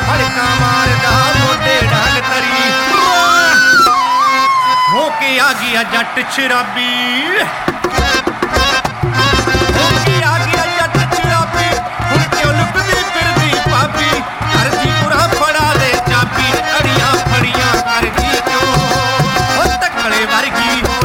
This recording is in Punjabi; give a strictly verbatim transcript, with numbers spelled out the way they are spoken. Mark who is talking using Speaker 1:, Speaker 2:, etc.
Speaker 1: ਹੜਕਾ ਮਾਰਦਾ ਮੋਢੇ ਡਾਂਗ ਤਰੀ ਹੋ ਕੇ ਆ ਗਿਆ ਜੱਟ ਸ਼ਰਾਬੀ।